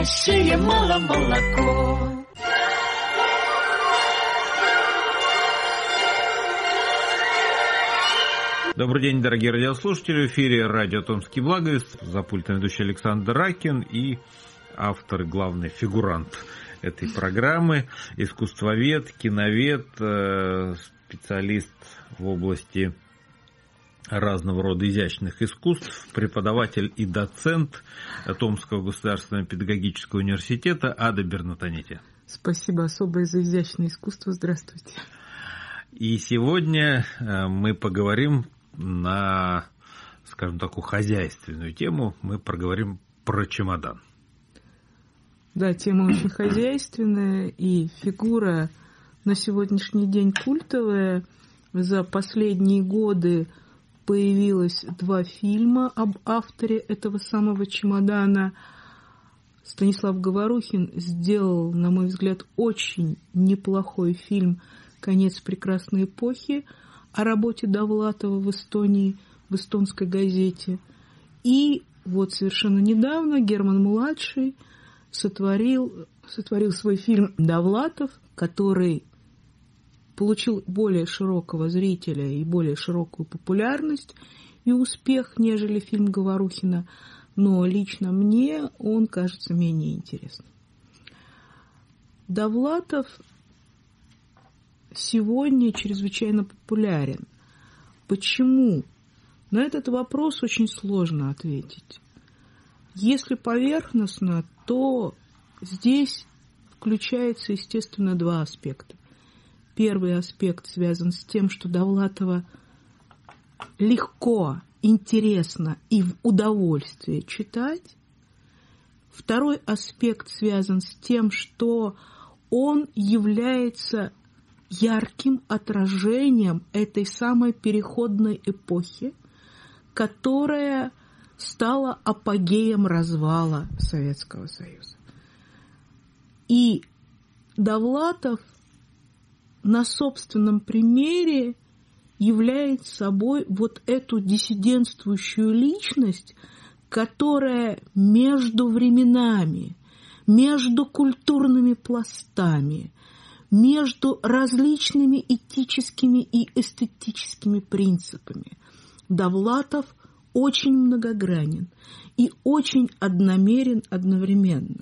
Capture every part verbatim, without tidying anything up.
настоящее мало-молоко. Добрый день, дорогие радиослушатели. В эфире радио «Томский благовест». За пультом ведущий Александр Ракин и автор, главный фигурант этой программы, искусствовед, киновед, специалист в области разного рода изящных искусств, преподаватель и доцент Томского государственного педагогического университета Ада Бернатонети. Спасибо особое за изящное искусство. Здравствуйте. И сегодня мы поговорим на, скажем, такую хозяйственную тему. Мы поговорим про чемодан. Да, тема очень хозяйственная, и фигура на сегодняшний день культовая. За последние годы появилось два фильма об авторе этого самого чемодана. Станислав Говорухин сделал, на мой взгляд, очень неплохой фильм «Конец прекрасной эпохи» о работе Довлатова в Эстонии, в эстонской газете. И вот совершенно недавно Герман-младший сотворил, сотворил свой фильм «Довлатов», который получил более широкого зрителя и более широкую популярность и успех, нежели фильм Говорухина, но лично мне он кажется менее интересным. Довлатов сегодня чрезвычайно популярен. Почему? На этот вопрос очень сложно ответить. Если поверхностно, то здесь включается, естественно, два аспекта. Первый аспект связан с тем, что Довлатова легко, интересно и в удовольствие читать. Второй аспект связан с тем, что он является ярким отражением этой самой переходной эпохи, которая стала апогеем развала Советского Союза. И Довлатов на собственном примере является собой вот эту диссидентствующую личность, которая между временами, между культурными пластами, между различными этическими и эстетическими принципами. Довлатов очень многогранен и очень одномерен одновременно.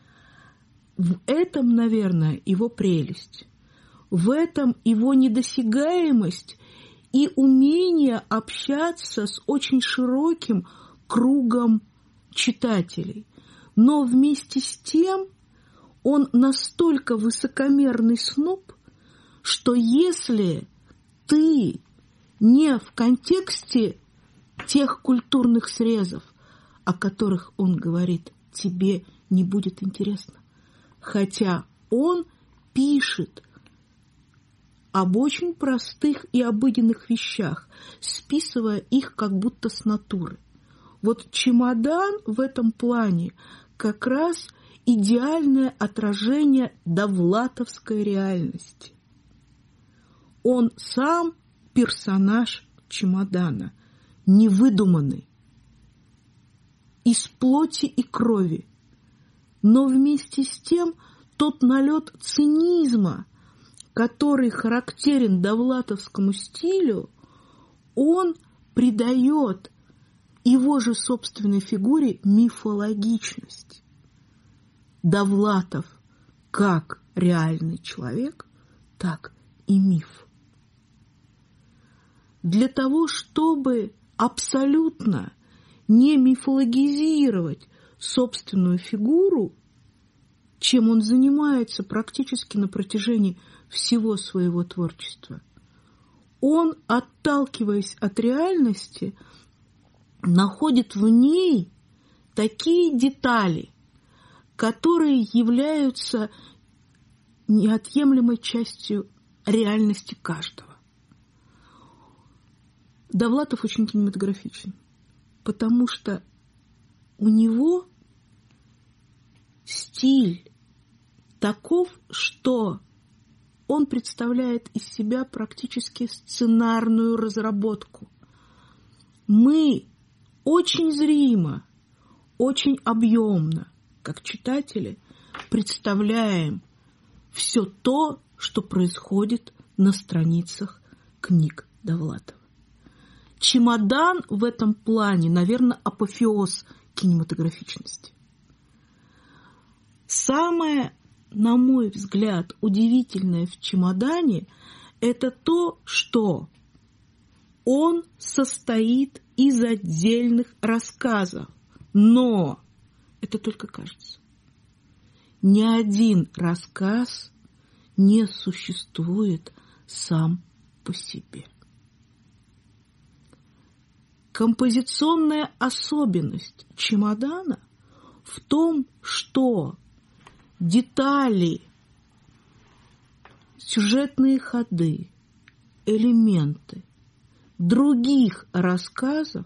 В этом, наверное, его прелесть. В этом его недосягаемость и умение общаться с очень широким кругом читателей. Но вместе с тем он настолько высокомерный сноб, что если ты не в контексте тех культурных срезов, о которых он говорит, тебе не будет интересно. Хотя он пишет об очень простых и обыденных вещах, списывая их как будто с натуры. Вот чемодан в этом плане как раз идеальное отражение довлатовской реальности. Он сам персонаж чемодана, невыдуманный, из плоти и крови, но вместе с тем тот налет цинизма, который характерен довлатовскому стилю, он придает его же собственной фигуре мифологичность. Довлатов как реальный человек, так и миф. Для того, чтобы абсолютно не мифологизировать собственную фигуру, чем он занимается практически на протяжении всего своего творчества, он, отталкиваясь от реальности, находит в ней такие детали, которые являются неотъемлемой частью реальности каждого. Довлатов очень кинематографичен, потому что у него стиль таков, что он представляет из себя практически сценарную разработку. Мы очень зримо, очень объемно, как читатели, представляем все то, что происходит на страницах книг Довлатова. «Чемодан» в этом плане, наверное, апофеоз кинематографичности. Самое, на мой взгляд, удивительное в «Чемодане» – это то, что он состоит из отдельных рассказов. Но это только кажется. Ни один рассказ не существует сам по себе. Композиционная особенность «Чемодана» в том, что детали, сюжетные ходы, элементы других рассказов,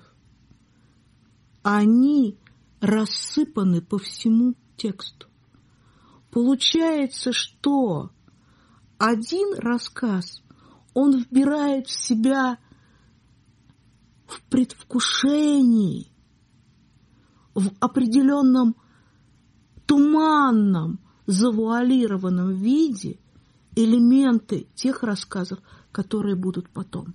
они рассыпаны по всему тексту. Получается, что один рассказ, он вбирает в себя в предвкушении, в определенном туманном, завуалированном виде элементы тех рассказов, которые будут потом.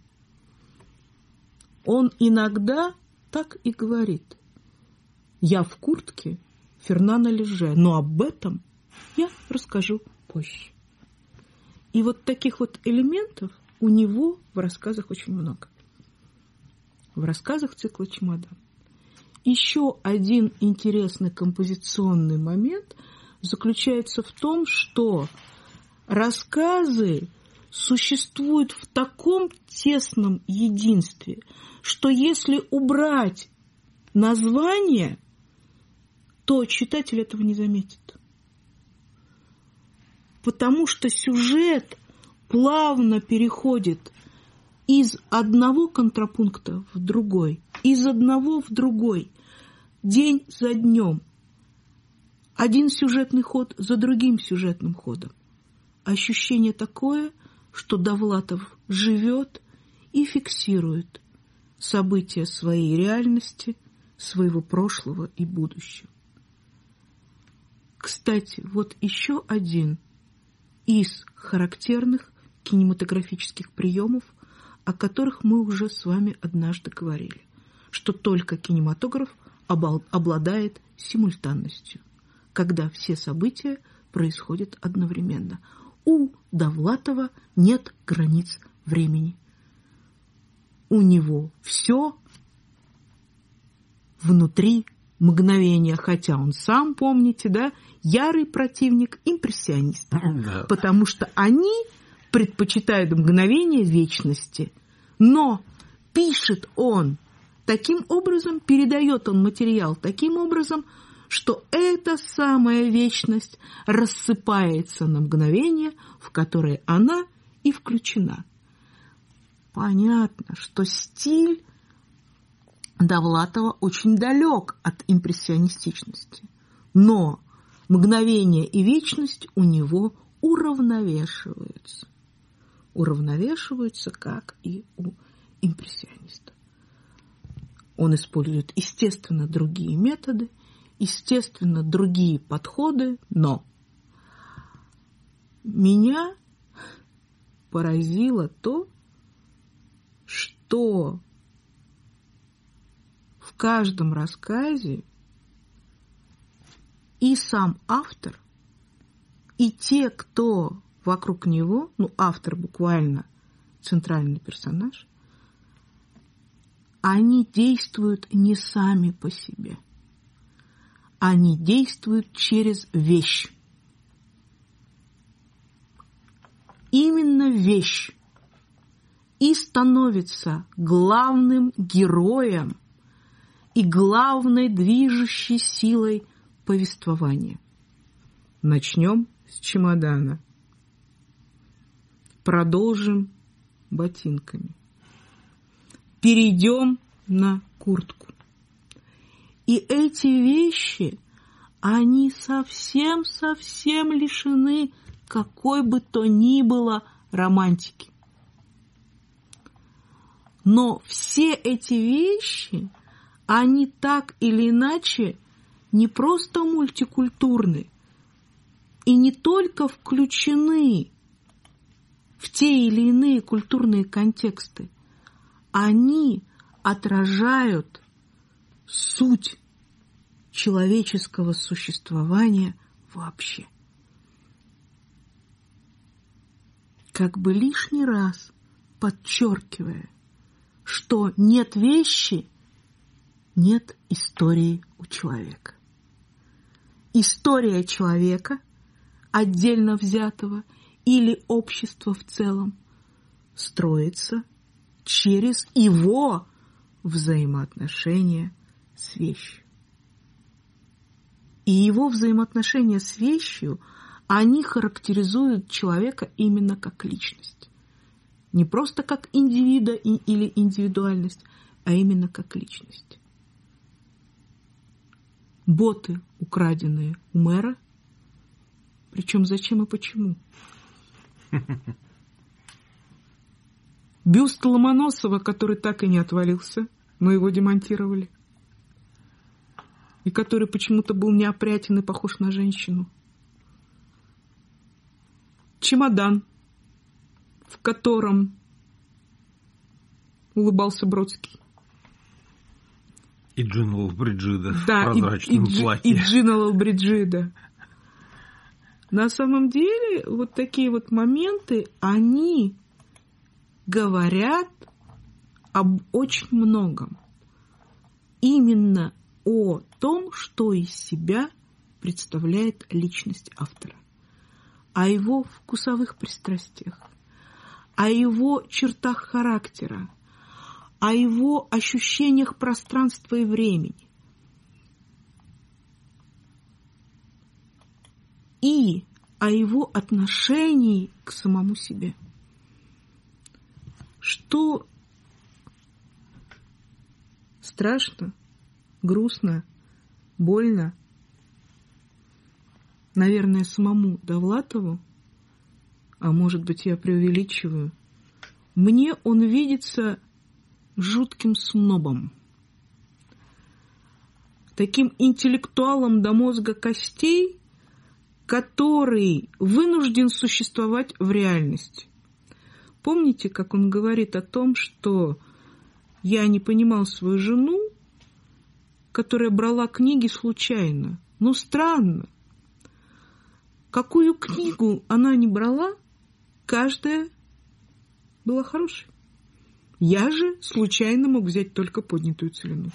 Он иногда так и говорит: «Я в куртке Фернана Леже, но об этом я расскажу позже». И вот таких вот элементов у него в рассказах очень много. В рассказах цикла «Чемодан». Еще один интересный композиционный момент заключается в том, что рассказы существуют в таком тесном единстве, что если убрать название, то читатель этого не заметит. Потому что сюжет плавно переходит из одного контрапункта в другой, из одного в другой, день за днем. Один сюжетный ход за другим сюжетным ходом. Ощущение такое, что Довлатов живет и фиксирует события своей реальности, своего прошлого и будущего. Кстати, вот еще один из характерных кинематографических приемов, о которых мы уже с вами однажды говорили, что только кинематограф обладает симультанностью, когда все события происходят одновременно. У Довлатова нет границ времени. У него все внутри мгновения, хотя он сам, помните, да, ярый противник импрессионистов, да. Потому что они предпочитают мгновение вечности, но пишет он таким образом, передает он материал таким образом, что эта самая вечность рассыпается на мгновение, в которое она и включена. Понятно, что стиль Довлатова очень далек от импрессионистичности, но мгновение и вечность у него уравновешиваются. Уравновешиваются, как и у импрессиониста. Он использует, естественно, другие методы, естественно, другие подходы, но меня поразило то, что в каждом рассказе и сам автор, и те, кто вокруг него, ну, автор буквально центральный персонаж, они действуют не сами по себе. Они действуют через вещь. Именно вещь и становится главным героем и главной движущей силой повествования. Начнем с чемодана. Продолжим ботинками. Перейдем на куртку. И эти вещи, они совсем-совсем лишены какой бы то ни было романтики. Но все эти вещи, они так или иначе не просто мультикультурны и не только включены в те или иные культурные контексты, они отражают суть человеческого существования вообще. Как бы лишний раз подчеркивая, что нет вещи, нет истории у человека. История человека, отдельно взятого, или общества в целом, строится через его взаимоотношения с вещью. И его взаимоотношения с вещью, они характеризуют человека именно как личность. Не просто как индивида или индивидуальность, а именно как личность. Боты, украденные у мэра, причем зачем и почему? Бюст Ломоносова, который так и не отвалился, но его демонтировали. И который почему-то был неопрятен и похож на женщину. Чемодан, в котором улыбался Бродский. И Джина Лоллбриджида да, в прозрачном и, и, платье. И Джина Лоллбриджида. На самом деле, вот такие вот моменты, они говорят об очень многом. Именно о том, что из себя представляет личность автора. О его вкусовых пристрастиях, о его чертах характера, о его ощущениях пространства и времени. И о его отношении к самому себе. Что страшно, грустно, больно, наверное, самому Довлатову, а может быть, я преувеличиваю, мне он видится жутким снобом, таким интеллектуалом до мозга костей, который вынужден существовать в реальности. Помните, как он говорит о том, что я не понимал свою жену, которая брала книги случайно. Ну, странно. Какую книгу она не брала, каждая была хорошей. Я же случайно мог взять только поднятую целину.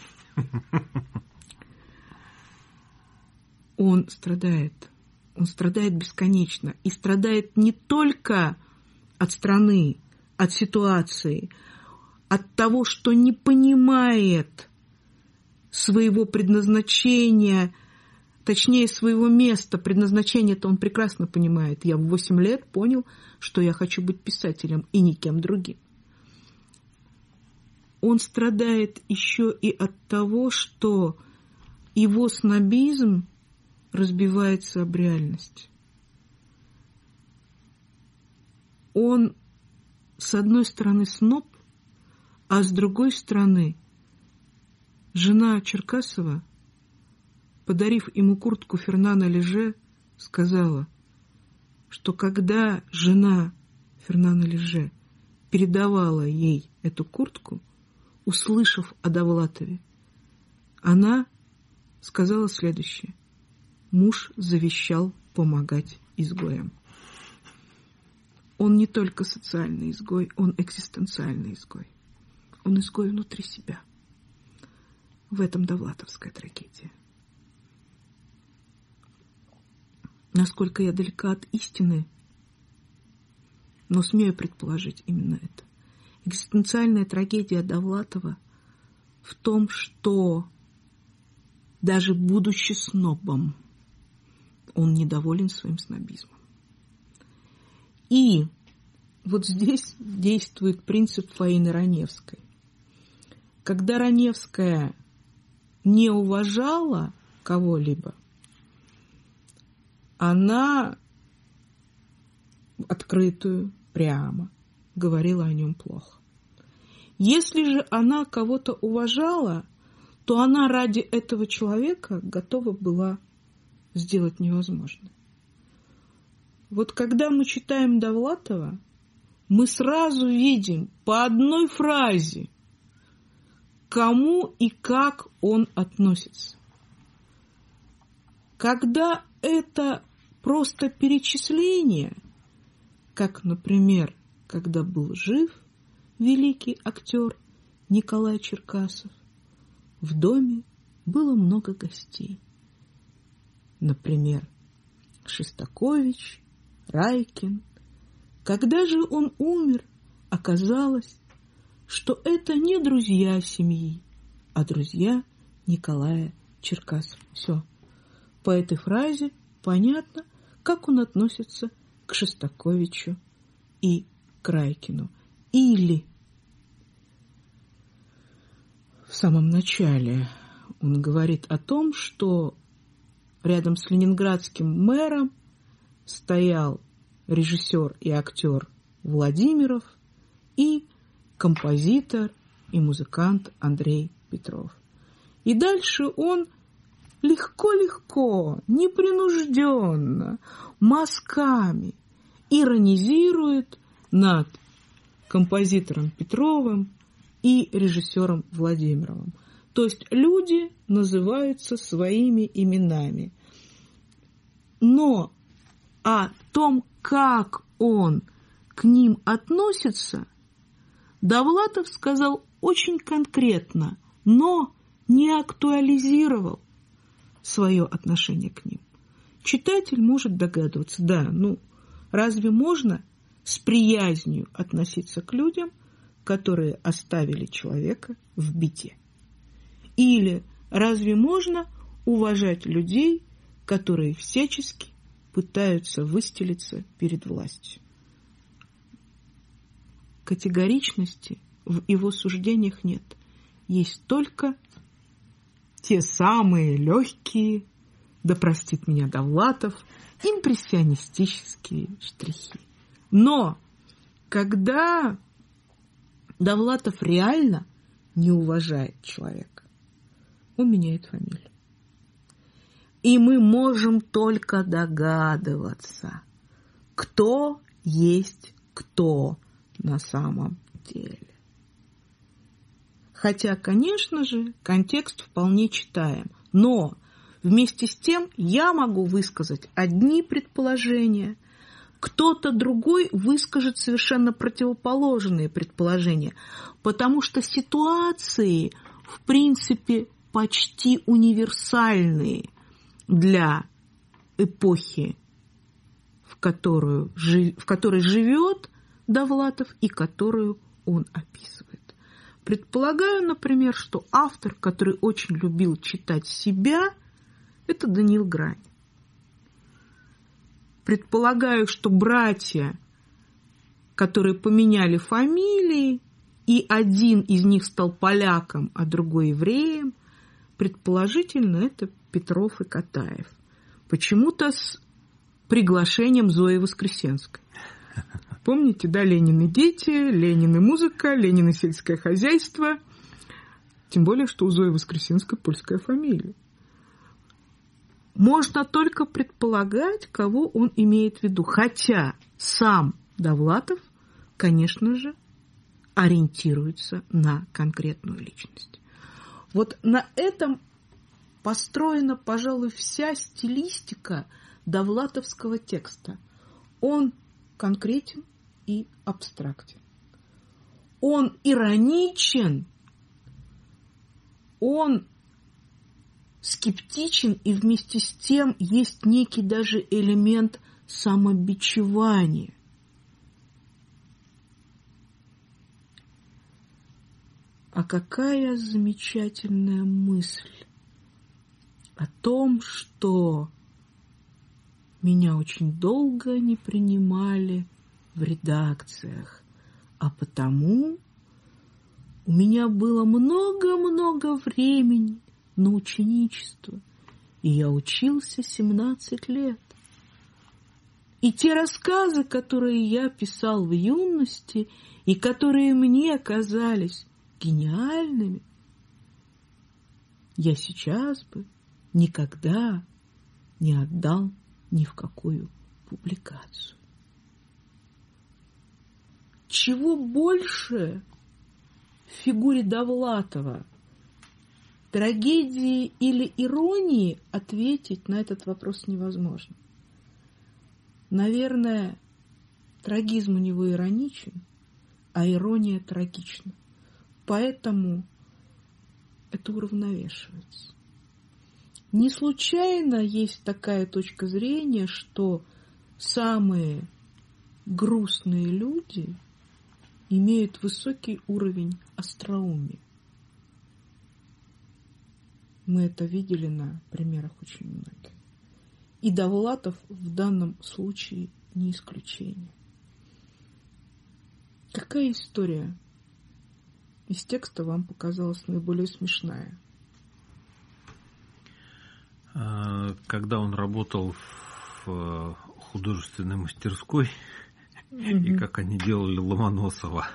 Он страдает. Он страдает бесконечно. И страдает не только от страны, от ситуации, от того, что не понимает своего предназначения, точнее, своего места. Предназначение-то он прекрасно понимает. Я в восемь лет понял, что я хочу быть писателем и никем другим. Он страдает еще и от того, что его снобизм разбивается об реальность. Он, с одной стороны, сноб, а с другой стороны, жена Черкасова, подарив ему куртку Фернана Леже, сказала, что когда жена Фернана Леже передавала ей эту куртку, услышав о Довлатове, она сказала следующее: муж завещал помогать изгоям. Он не только социальный изгой, он экзистенциальный изгой. Он изгой внутри себя. В этом довлатовская трагедия. Насколько я далека от истины, но смею предположить именно это. Экзистенциальная трагедия Довлатова в том, что даже будучи снобом, он недоволен своим снобизмом. И вот здесь действует принцип Фаины Раневской. Когда Раневская не уважала кого-либо, она открытую, прямо говорила о нем плохо. Если же она кого-то уважала, то она ради этого человека готова была сделать невозможное. Вот когда мы читаем Довлатова, мы сразу видим по одной фразе, кому и как он относится. Когда это просто перечисление, как, например, когда был жив великий актер Николай Черкасов, в доме было много гостей. Например, Шостакович, Райкин. Когда же он умер, оказалось, что это не друзья семьи, а друзья Николая Черкасова. Все. По этой фразе понятно, как он относится к Шостаковичу и к Райкину. Или в самом начале он говорит о том, что рядом с ленинградским мэром стоял режиссер и актер Владимиров и композитор и музыкант Андрей Петров. И дальше он легко-легко, непринужденно, мазками иронизирует над композитором Петровым и режиссером Владимировым. То есть люди называются своими именами. Но о том, как он к ним относится, Довлатов сказал очень конкретно, но не актуализировал свое отношение к ним. Читатель может догадываться, да, ну, разве можно с приязнью относиться к людям, которые оставили человека в беде? Или разве можно уважать людей, которые всячески пытаются выстелиться перед властью? Категоричности в его суждениях нет. Есть только те самые легкие, да простит меня Довлатов, импрессионистические штрихи. Но когда Довлатов реально не уважает человека, он меняет фамилию. И мы можем только догадываться, кто есть кто на самом деле. Хотя, конечно же, контекст вполне читаем. Но вместе с тем я могу высказать одни предположения, кто-то другой выскажет совершенно противоположные предположения, потому что ситуации, в принципе, почти универсальные для эпохи, в, которую, в которой живет Довлатов и которую он описывает. Предполагаю, например, что автор, который очень любил читать себя, это Даниил Грань. Предполагаю, что братья, которые поменяли фамилии, и один из них стал поляком, а другой евреем, предположительно, это Петров и Катаев. Почему-то с приглашением Зои Воскресенской. Помните, да, Ленин и дети, Ленин и музыка, Ленин и сельское хозяйство. Тем более, что у Зои Воскресенской польская фамилия. Можно только предполагать, кого он имеет в виду. Хотя сам Довлатов, конечно же, ориентируется на конкретную личность. Вот на этом построена, пожалуй, вся стилистика довлатовского текста. Он конкретен и абстрактен. Он ироничен, он скептичен, и вместе с тем есть некий даже элемент самобичевания. А какая замечательная мысль о том, что меня очень долго не принимали в редакциях, а потому у меня было много-много времени на ученичество, и я учился семнадцать лет. И те рассказы, которые я писал в юности, и которые мне казались гениальными, я сейчас бы никогда не отдал ни в какую публикацию. Чего больше в фигуре Довлатова, трагедии или иронии, ответить на этот вопрос невозможно. Наверное, трагизм у него ироничен, а ирония трагична. Поэтому это уравновешивается. Не случайно есть такая точка зрения, что самые грустные люди имеют высокий уровень остроумия. Мы это видели на примерах очень многих. И Довлатов в данном случае не исключение. Какая история из текста вам показалась наиболее смешная? Когда он работал в художественной мастерской, mm-hmm. и как они делали Ломоносова.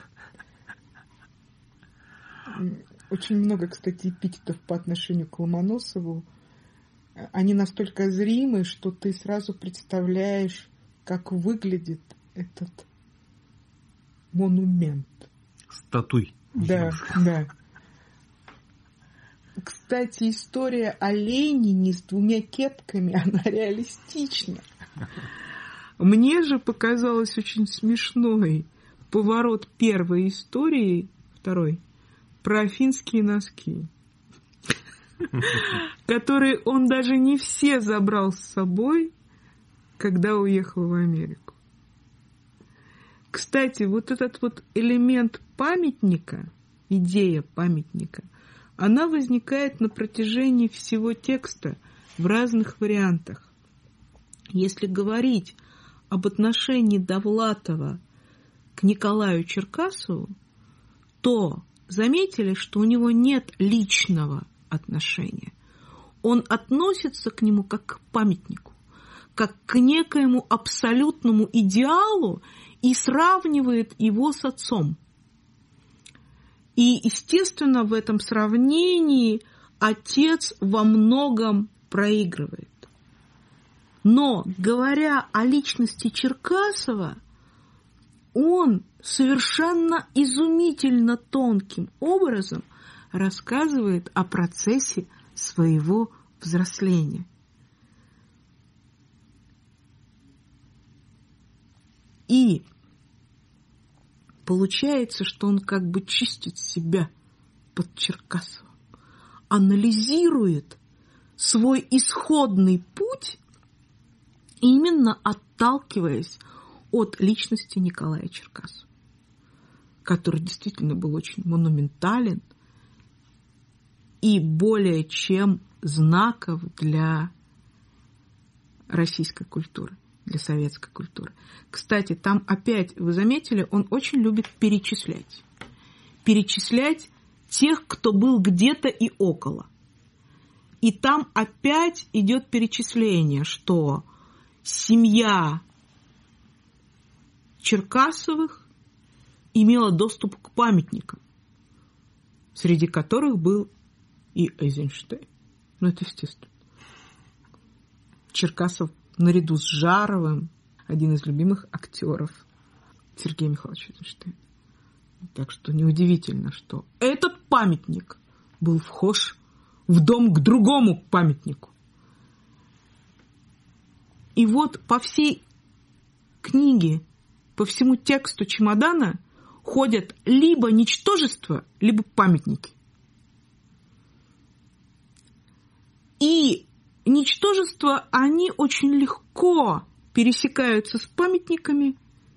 Очень много, кстати, эпитетов по отношению к Ломоносову. Они настолько зримы, что ты сразу представляешь, как выглядит этот монумент. Статуй. Да, да. Кстати, история о Ленине с двумя кепками, она реалистична. Мне же показалось очень смешной поворот первой истории, второй, про финские носки, которые он даже не все забрал с собой, когда уехал в Америку. Кстати, вот этот вот элемент памятника, идея памятника, она возникает на протяжении всего текста в разных вариантах. Если говорить об отношении Довлатова к Николаю Черкасову, то заметили, что у него нет личного отношения. Он относится к нему как к памятнику, как к некоему абсолютному идеалу и сравнивает его с отцом. И, естественно, в этом сравнении отец во многом проигрывает. Но, говоря о личности Черкасова, он совершенно изумительно тонким образом рассказывает о процессе своего взросления. И получается, что он как бы чистит себя под Черкасовым, анализирует свой исходный путь, именно отталкиваясь от личности Николая Черкасова, который действительно был очень монументален и более чем знаков для российской культуры, для советской культуры. Кстати, там опять, вы заметили, он очень любит перечислять. Перечислять тех, кто был где-то и около. И там опять идет перечисление, что семья Черкасовых имела доступ к памятникам, среди которых был и Эйзенштейн. Ну, это естественно. Черкасов наряду с Жаровым один из любимых актеров Сергея Михайловича Эйзенштейна. Так что неудивительно, что этот памятник был вхож в дом к другому памятнику. И вот по всей книге, по всему тексту чемодана ходят либо ничтожества, либо памятники. И ничтожества, они очень легко пересекаются с памятниками,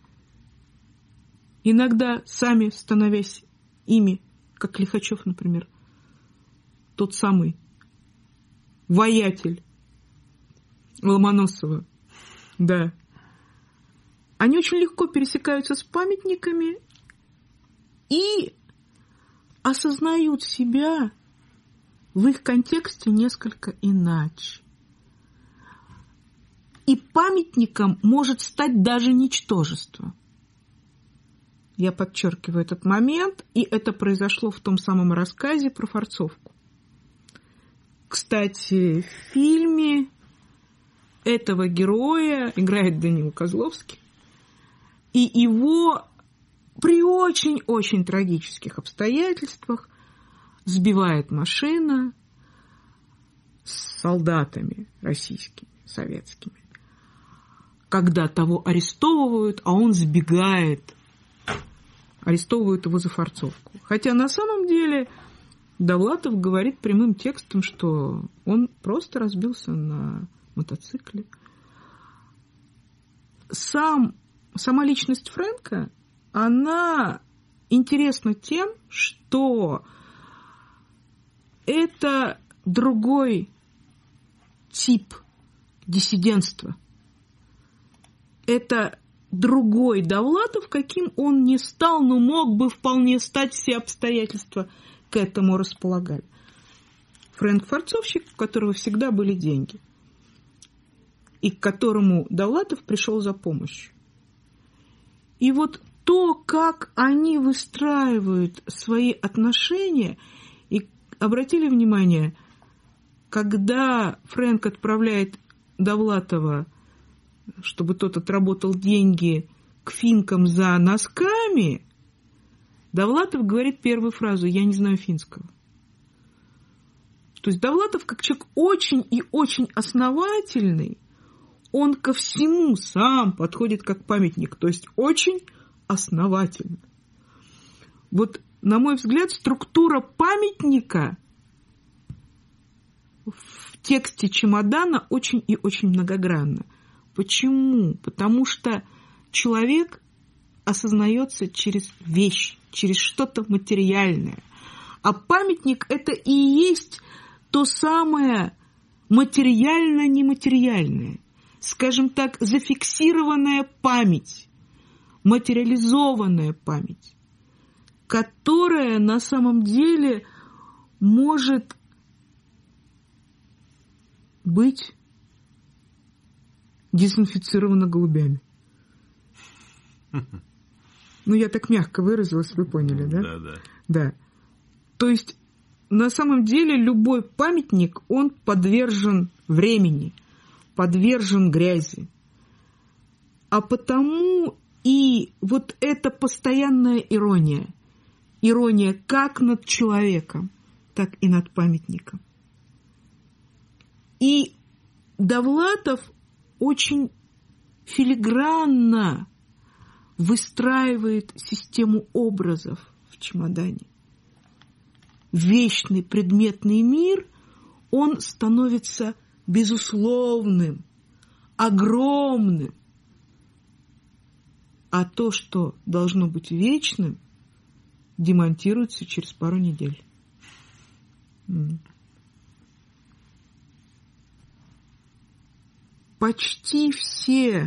иногда сами становясь ими, как Лихачев, например, тот самый воятель Ломоносова, да. Они очень легко пересекаются с памятниками и осознают себя в их контексте несколько иначе. И памятником может стать даже ничтожество. Я подчеркиваю этот момент, и это произошло в том самом рассказе про форцовку. Кстати, в фильме этого героя играет Данила Козловский, и его при очень-очень трагических обстоятельствах сбивает машина с солдатами российскими, советскими, когда того арестовывают, а он сбегает, арестовывают его за форцовку. Хотя на самом деле Довлатов говорит прямым текстом, что он просто разбился на мотоцикле. Сам, сама личность Фрэнка, она интересна тем, что это другой тип диссидентства. Это другой Довлатов, каким он не стал, но мог бы вполне стать, все обстоятельства к этому располагали. Фрэнк форцовщик, у которого всегда были деньги, и к которому Довлатов пришел за помощью. И вот то, как они выстраивают свои отношения, и обратили внимание, когда Фрэнк отправляет Довлатова, чтобы тот отработал деньги, к финкам за носками, Довлатов говорит первую фразу: «Я не знаю финского». То есть Довлатов, как человек очень и очень основательный, он ко всему сам подходит как памятник, то есть очень основательно. Вот, на мой взгляд, структура памятника в тексте «Чемодана» очень и очень многогранна. Почему? Потому что человек осознается через вещь, через что-то материальное. А памятник – это и есть то самое материально-нематериальное. Скажем так, зафиксированная память, материализованная память, которая на самом деле может быть дезинфицирована голубями. Ну, я так мягко выразилась, вы поняли, да? Да, да. Да. То есть, на самом деле, любой памятник, он подвержен времени, подвержен грязи. А потому и вот эта постоянная ирония, ирония как над человеком, так и над памятником. И Довлатов очень филигранно выстраивает систему образов в «Чемодане». Вечный предметный мир, он становится безусловным, огромным. А то, что должно быть вечным, демонтируется через пару недель. Почти все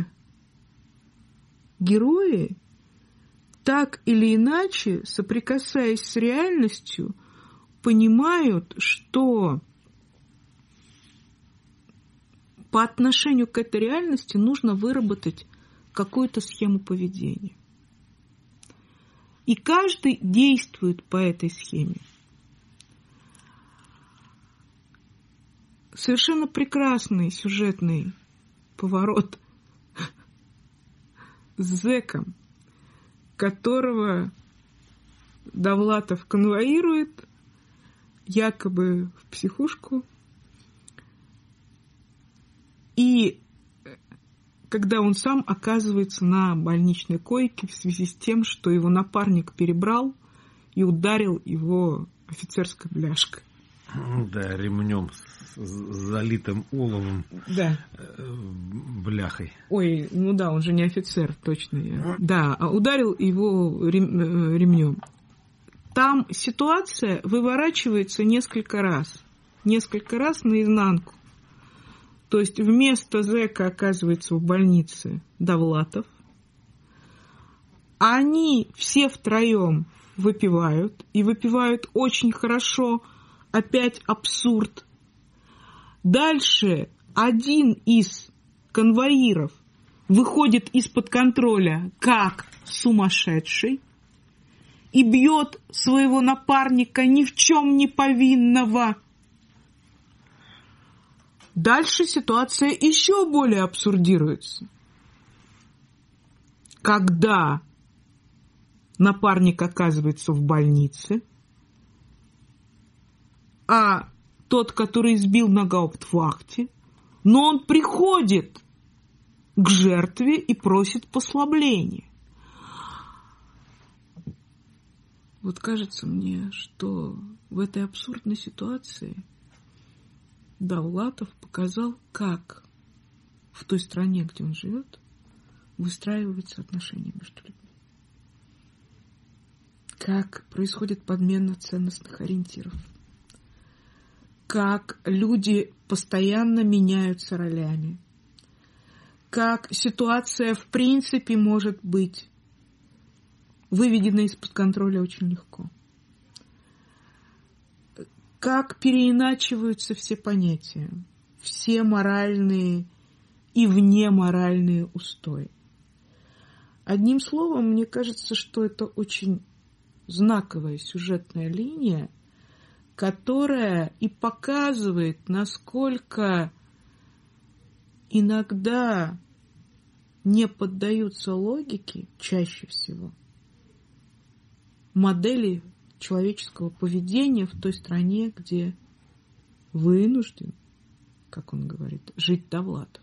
герои, так или иначе, соприкасаясь с реальностью, понимают, что по отношению к этой реальности нужно выработать какую-то схему поведения. И каждый действует по этой схеме. Совершенно прекрасный сюжетный поворот с зэком, которого Довлатов конвоирует якобы в психушку. И когда он сам оказывается на больничной койке в связи с тем, что его напарник перебрал и ударил его офицерской бляшкой. Да, ремнем с залитым оловом, да. Бляхой. Ой, ну да, он же не офицер, точно. Я. Да, ударил его рем, ремнем. Там ситуация выворачивается несколько раз. Несколько раз наизнанку. То есть вместо зэка оказывается в больнице Довлатов. Они все втроем выпивают. И выпивают очень хорошо. Опять абсурд. Дальше один из конвоиров выходит из-под контроля как сумасшедший и бьет своего напарника ни в чем не повинного. Дальше ситуация еще более абсурдируется. Когда напарник оказывается в больнице, а тот, который избил на гауптвахте, но он приходит к жертве и просит послабления. Вот кажется мне, что в этой абсурдной ситуации Довлатов показал, как в той стране, где он живет, выстраиваются отношения между людьми. Как происходит подмена ценностных ориентиров. Как люди постоянно меняются ролями. Как ситуация в принципе может быть выведена из-под контроля очень легко. Как переиначиваются все понятия, все моральные и внеморальные устои. Одним словом, мне кажется, что это очень знаковая сюжетная линия, которая и показывает, насколько иногда не поддаются логике, чаще всего, модели человеческого поведения в той стране, где вынужден, как он говорит, жить Довлатов.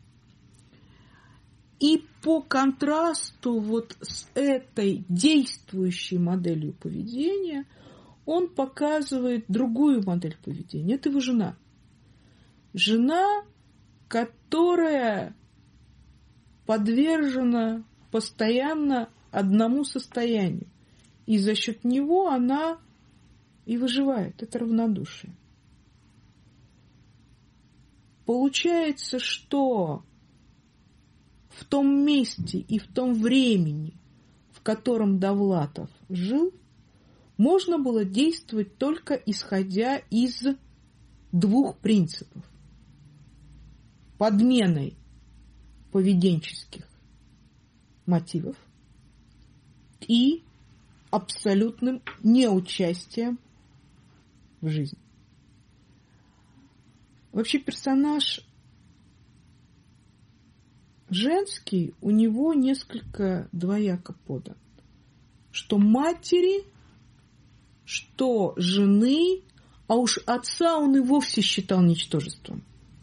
И по контрасту вот с этой действующей моделью поведения он показывает другую модель поведения. Это его жена. Жена, которая подвержена постоянно одному состоянию. И за счет него она и выживает. Это равнодушие. Получается, что в том месте и в том времени, в котором Довлатов жил, можно было действовать только исходя из двух принципов. Подменой поведенческих мотивов и абсолютным неучастием в жизни. Вообще персонаж женский, у него несколько двояко подан. Что матери, что жены, а уж отца он и вовсе считал ничтожеством.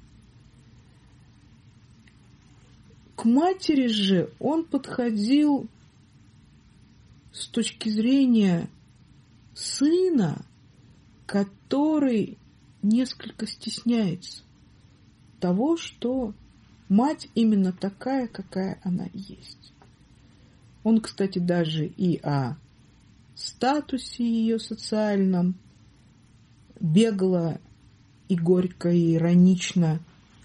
К матери же он подходил с точки зрения сына, который несколько стесняется того, что мать именно такая, какая она есть. Он, кстати, даже и о статусе ее социальном бегло и горько и иронично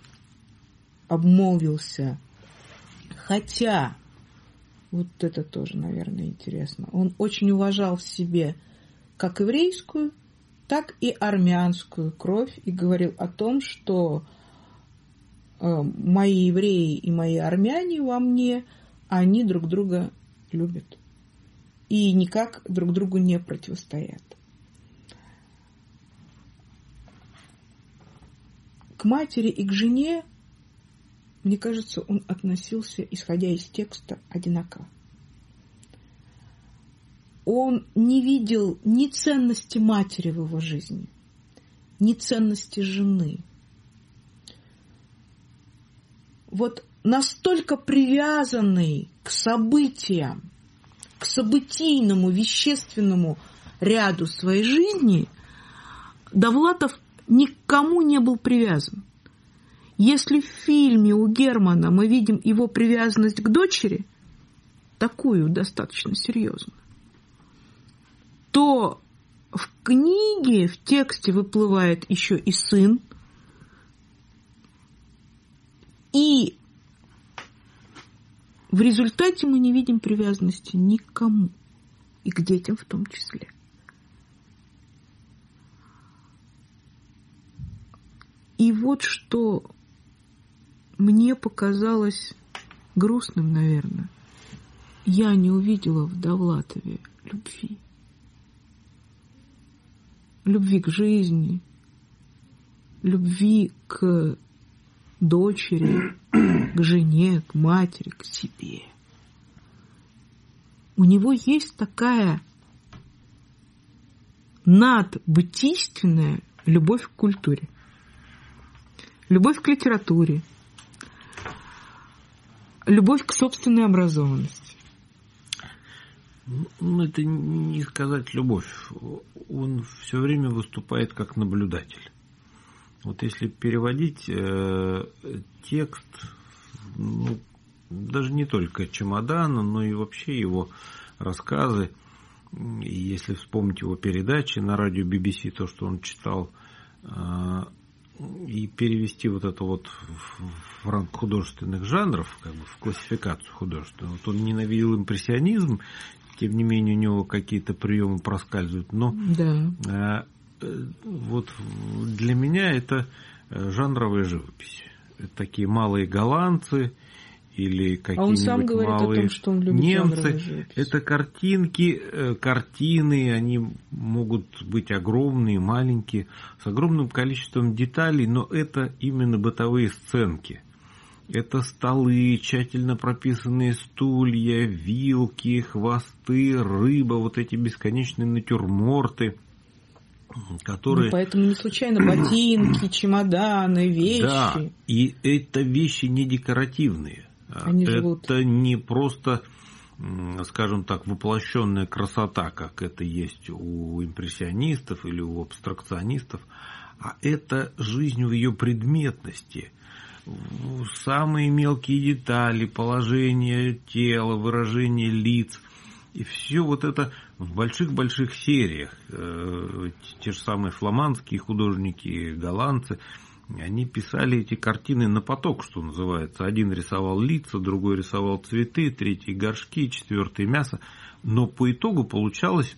обмолвился. Хотя, вот это тоже, наверное, интересно, он очень уважал в себе как еврейскую, так и армянскую кровь и говорил о том, что мои евреи и мои армяне во мне, они друг друга любят и никак друг другу не противостоят. К матери и к жене, мне кажется, он относился, исходя из текста, одинаково. Он не видел ни ценности матери в его жизни, ни ценности жены. Вот настолько привязанный к событиям, к событийному, вещественному ряду своей жизни, Довлатов никому не был привязан. Если в фильме у Германа мы видим его привязанность к дочери, такую достаточно серьезную, то в книге, в тексте выплывает еще и сын, и в результате мы не видим привязанности ни к кому, и к детям в том числе. И вот что мне показалось грустным, наверное. Я не увидела в Довлатове любви. Любви к жизни, любви к дочери, к жене, к матери, к себе. У него есть такая надбытийственная любовь к культуре, любовь к литературе, любовь к собственной образованности. Ну, это не сказать любовь. Он все время выступает как наблюдатель. Вот если переводить э, текст, ну, даже не только «Чемодана», но и вообще его рассказы, и если вспомнить его передачи на радио би би си, то, что он читал, э, и перевести вот это вот в, в ранг художественных жанров, как бы в классификацию художественную. Вот он ненавидел импрессионизм, тем не менее у него какие-то приемы проскальзывают, но да. э, вот для меня это жанровая живопись. Это такие малые голландцы или какие-нибудь а он сам говорит малые о том, что он любит немцы. Это картинки, картины, они могут быть огромные, маленькие, с огромным количеством деталей, но это именно бытовые сценки. Это столы, тщательно прописанные стулья, вилки, хвосты, рыба, вот эти бесконечные натюрморты, которые... Ну, поэтому не случайно ботинки, чемоданы, вещи. Да, и это вещи не декоративные. Они это живут. Не просто, скажем так, воплощенная красота, как это есть у импрессионистов или у абстракционистов, а это жизнь в ее предметности. Самые мелкие детали, положение тела, выражение лиц. И все вот это в больших-больших сериях. Те же самые фламандские художники, голландцы, они писали эти картины на поток, что называется. Один рисовал лица, другой рисовал цветы, третий горшки, четвертый мясо. Но по итогу получалась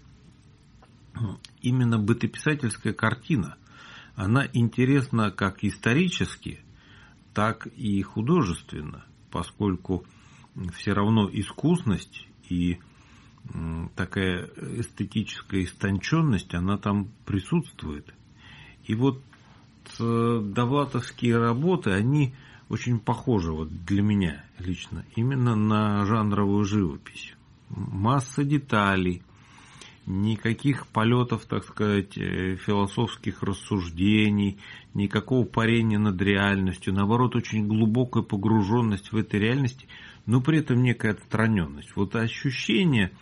именно бытописательская картина. Она интересна как исторически, так и художественно, поскольку все равно искусность и такая эстетическая истонченность, она там присутствует. И вот довлатовские работы, они очень похожи вот для меня лично именно на жанровую живопись. Масса деталей, никаких полетов, так сказать, философских рассуждений, никакого парения над реальностью, наоборот, очень глубокая погруженность в этой реальности, но при этом некая отстраненность. Вот ощущение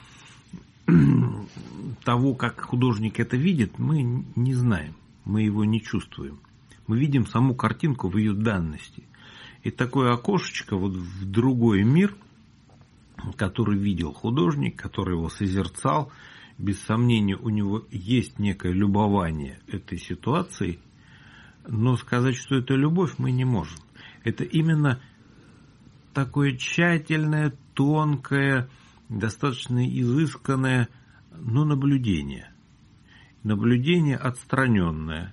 того, как художник это видит, мы не знаем, мы его не чувствуем. Мы видим саму картинку в ее данности. И такое окошечко вот в другой мир, который видел художник, который его созерцал, без сомнения, у него есть некое любование этой ситуацией, но сказать, что это любовь, мы не можем. Это именно такое тщательное, тонкое, достаточно изысканное, но наблюдение. Наблюдение отстраненное.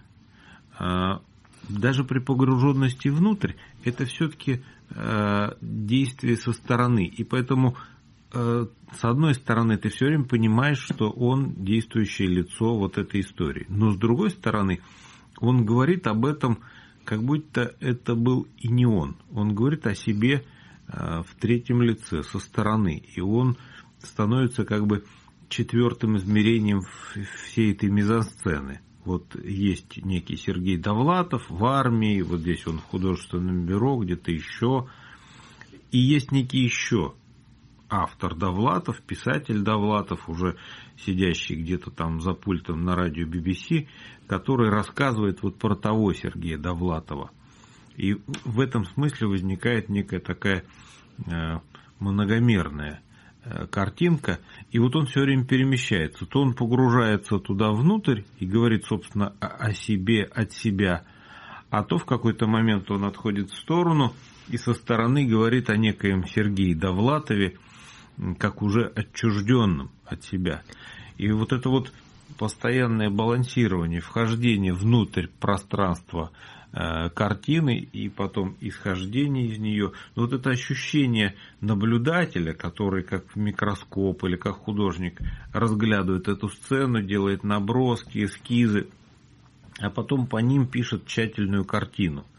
Даже при погруженности внутрь, это все-таки действие со стороны. И поэтому, с одной стороны, ты все время понимаешь, что он действующее лицо вот этой истории. Но с другой стороны, он говорит об этом, как будто это был и не он. Он говорит о себе в третьем лице, со стороны. И он становится как бы четвертым измерением всей этой мизансцены. Вот есть некий Сергей Довлатов в армии, вот здесь он в художественном бюро, где-то еще. И есть некий еще автор Довлатов, писатель Довлатов, уже сидящий где-то там за пультом на радио би би си, который рассказывает вот про того Сергея Довлатова. И в этом смысле возникает некая такая э, многомерная э, картинка. И вот он все время перемещается. То он погружается туда внутрь и говорит, собственно, о, о себе, от себя. А то в какой-то момент он отходит в сторону и со стороны говорит о некоем Сергее Довлатове, как уже отчужденном от себя. И вот это вот постоянное балансирование, вхождение внутрь пространства э, картины и потом исхождение из нее, вот это ощущение наблюдателя, который как в микроскоп или как художник разглядывает эту сцену, делает наброски, эскизы, а потом по ним пишет тщательную картину.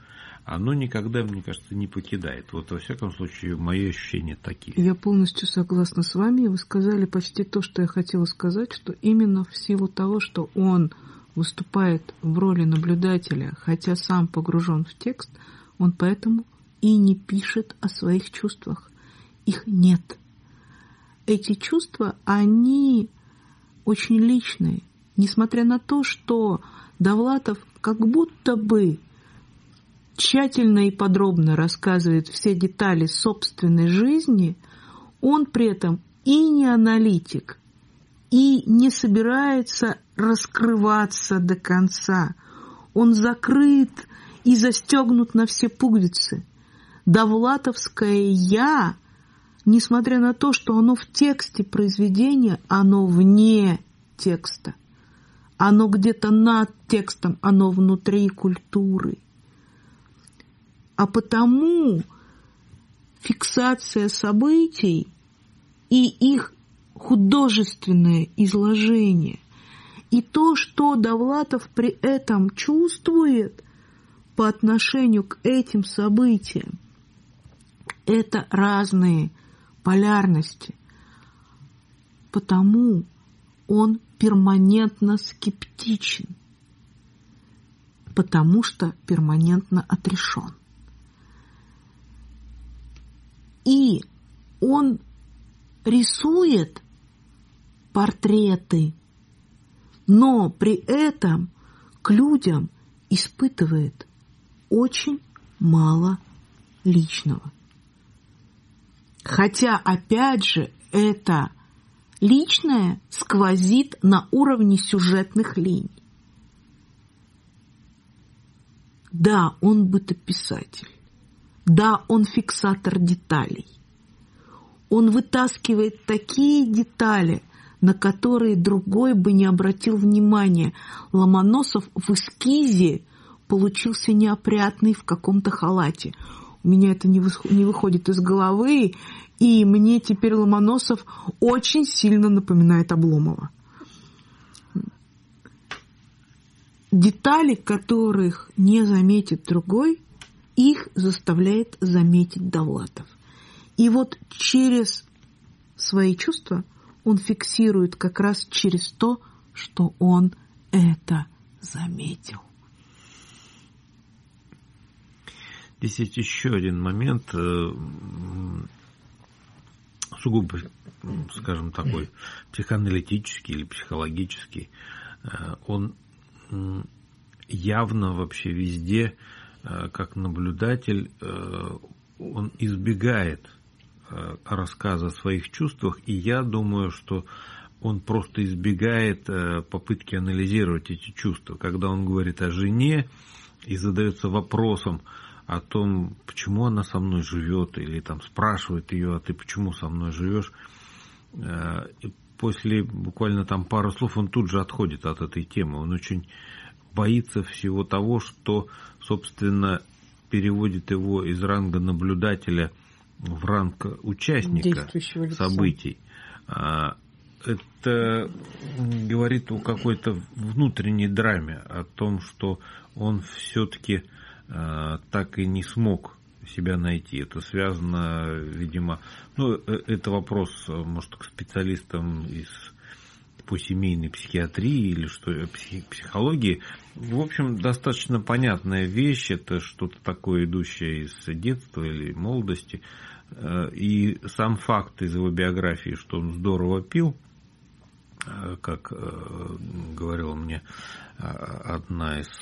оно никогда, мне кажется, не покидает. Вот, во всяком случае, мои ощущения такие. Я полностью согласна с вами. Вы сказали почти то, что я хотела сказать, что именно в силу того, что он выступает в роли наблюдателя, хотя сам погружен в текст, он поэтому и не пишет о своих чувствах. Их нет. Эти чувства, они очень личные. Несмотря на то, что Довлатов как будто бы тщательно и подробно рассказывает все детали собственной жизни, он при этом и не аналитик, и не собирается раскрываться до конца. Он закрыт и застегнут на все пуговицы. Довлатовское «я», несмотря на то, что оно в тексте произведения, оно вне текста. Оно где-то над текстом, оно внутри культуры. А потому фиксация событий и их художественное изложение, и то, что Довлатов при этом чувствует по отношению к этим событиям, это разные полярности. Потому он перманентно скептичен, потому что перманентно отрешен. И он рисует портреты, но при этом к людям испытывает очень мало личного. Хотя, опять же, это личное сквозит на уровне сюжетных линий. Да, он бытописатель. Да, он фиксатор деталей. Он вытаскивает такие детали, на которые другой бы не обратил внимания. Ломоносов в эскизе получился неопрятный в каком-то халате. У меня это не выходит из головы, и мне теперь Ломоносов очень сильно напоминает Обломова. Детали, которых не заметит другой, их заставляет заметить Довлатов. И вот через свои чувства он фиксирует как раз через то, что он это заметил. Здесь есть еще один момент, сугубо, скажем, такой психоаналитический или психологический. Он явно вообще везде, как наблюдатель, он избегает рассказа о своих чувствах, и я думаю, что он просто избегает попытки анализировать эти чувства. Когда он говорит о жене и задается вопросом о том, почему она со мной живет, или там спрашивает ее, а ты почему со мной живешь, и после буквально там пару слов он тут же отходит от этой темы. Он очень боится всего того, что, собственно, переводит его из ранга наблюдателя в ранг участника событий. Это говорит о какой-то внутренней драме, о том, что он все-таки так и не смог себя найти. Это связано, видимо, ну, это вопрос, может, к специалистам из по семейной психиатрии или что, психологии. В общем, достаточно понятная вещь, это что-то такое, идущее из детства или молодости. И сам факт из его биографии, что он здорово пил, как говорила мне одна из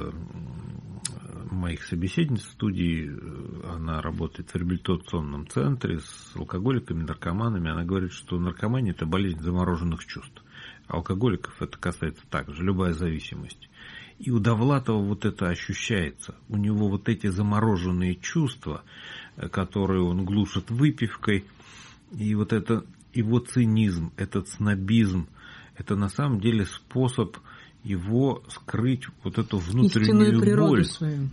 моих собеседниц в студии, она работает в реабилитационном центре с алкоголиками, наркоманами, она говорит, что наркомания – это болезнь замороженных чувств. Алкоголиков это касается также, любая зависимость. И у Довлатова вот это ощущается. У него вот эти замороженные чувства, которые он глушит выпивкой, и вот это его цинизм, этот снобизм, это на самом деле способ его скрыть вот эту внутреннюю боль. Свою.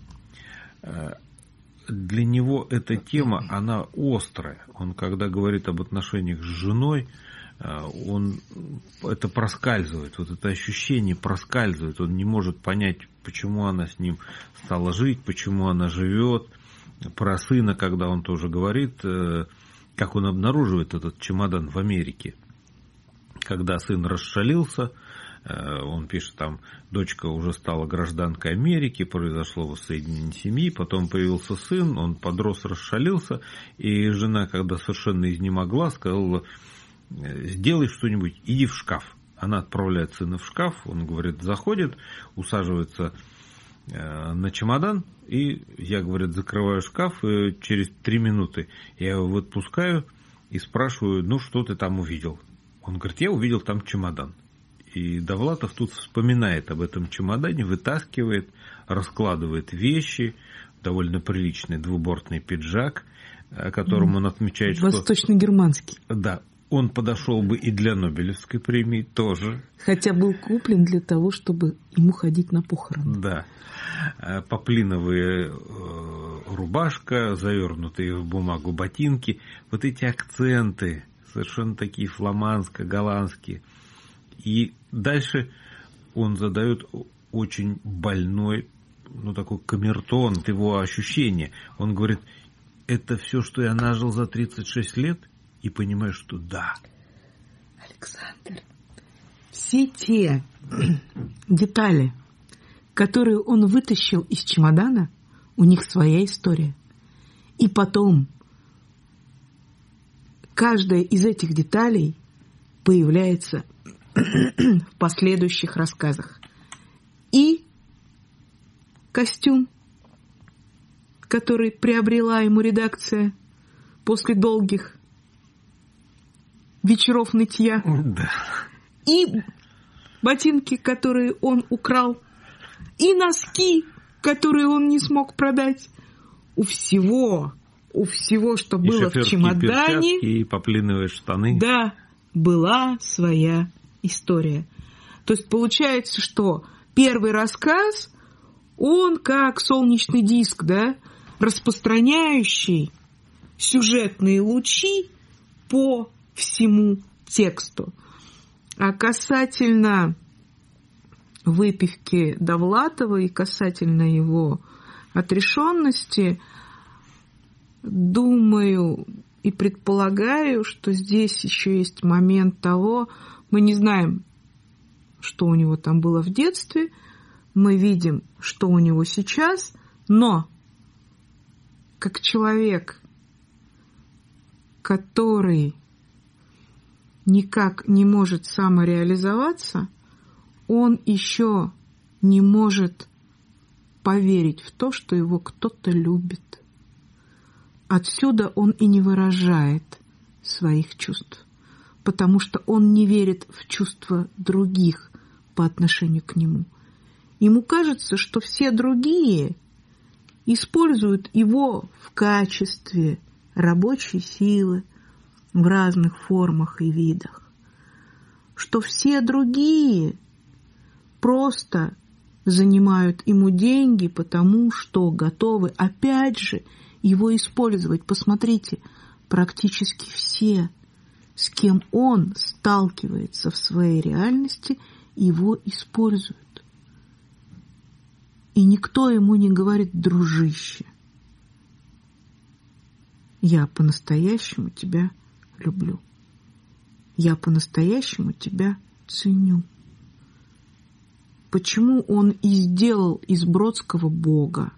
Для него эта тема, она острая. Он, когда говорит об отношениях с женой, он это проскальзывает, вот это ощущение проскальзывает, он не может понять, почему она с ним стала жить, почему она живет. Про сына, когда он тоже говорит, как он обнаруживает этот чемодан в Америке. Когда сын расшалился, он пишет там, дочка уже стала гражданкой Америки, произошло воссоединение семьи, потом появился сын, он подрос, расшалился, и жена, когда совершенно изнемогла, сказала: сделай что-нибудь, иди в шкаф. Она отправляет сына в шкаф, он, говорит, заходит, усаживается на чемодан, и я, говорит, закрываю шкаф, и через три минуты я его отпускаю и спрашиваю: ну, что ты там увидел? Он говорит: я увидел там чемодан. И Довлатов тут вспоминает об этом чемодане, вытаскивает, раскладывает вещи, довольно приличный двубортный пиджак, о котором он отмечает, что... Восточно-германский. Да, он подошел бы и для Нобелевской премии тоже. Хотя был куплен для того, чтобы ему ходить на похороны. Да. Поплиновая рубашка, завернутые в бумагу ботинки. Вот эти акценты, совершенно такие фламандско-голландские. И дальше он задает очень больной, ну, такой камертон, его ощущение. Он говорит: это все, что я нажил за тридцать шесть лет? И понимаю, что да. Александр, все те детали, которые он вытащил из чемодана, у них своя история. И потом каждая из этих деталей появляется в последующих рассказах. И костюм, который приобрела ему редакция после долгих вечеров нытья. Да. И ботинки, которые он украл. И носки, которые он не смог продать. У всего, у всего, что и было в чемодане, и поплиновые штаны. Да, была своя история. То есть получается, что первый рассказ, он как солнечный диск, да, распространяющий сюжетные лучи по всему тексту. А касательно выпивки Довлатова и касательно его отрешенности, думаю и предполагаю, что здесь еще есть момент того, мы не знаем, что у него там было в детстве, мы видим, что у него сейчас, но как человек, который никак не может самореализоваться, он еще не может поверить в то, что его кто-то любит. Отсюда он и не выражает своих чувств, потому что он не верит в чувства других по отношению к нему. Ему кажется, что все другие используют его в качестве рабочей силы в разных формах и видах, что все другие просто занимают ему деньги, потому что готовы опять же его использовать. Посмотрите, практически все, с кем он сталкивается в своей реальности, его используют. И никто ему не говорит: дружище, я по-настоящему тебя люблю. Я по-настоящему тебя ценю. Почему он и сделал из Бродского Бога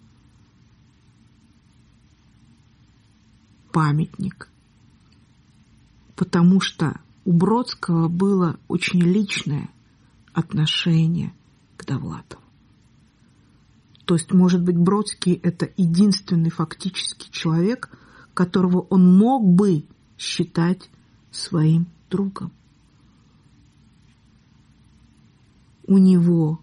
памятник? Потому что у Бродского было очень личное отношение к Довлатову. То есть, может быть, Бродский — это единственный фактически человек, которого он мог бы считать своим другом. У него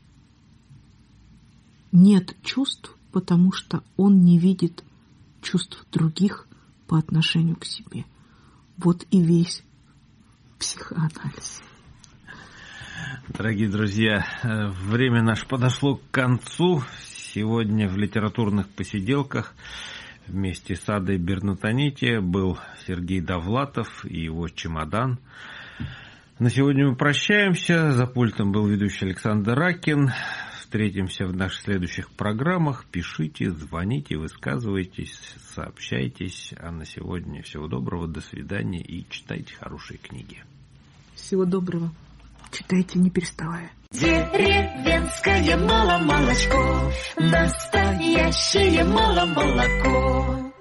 нет чувств, потому что он не видит чувств других по отношению к себе. Вот и весь психоанализ. Дорогие друзья, время наше подошло к концу. Сегодня в литературных посиделках вместе с Адой Бернатонити был Сергей Довлатов и его чемодан. На сегодня мы прощаемся. За пультом был ведущий Александр Ракин. встретимся в наших следующих программах. Пишите, звоните, высказывайтесь, сообщайтесь. А на сегодня всего доброго, до свидания и читайте хорошие книги. Всего доброго. Читайте, не переставая. Деревенское мало молочко, настоящее мало молоко.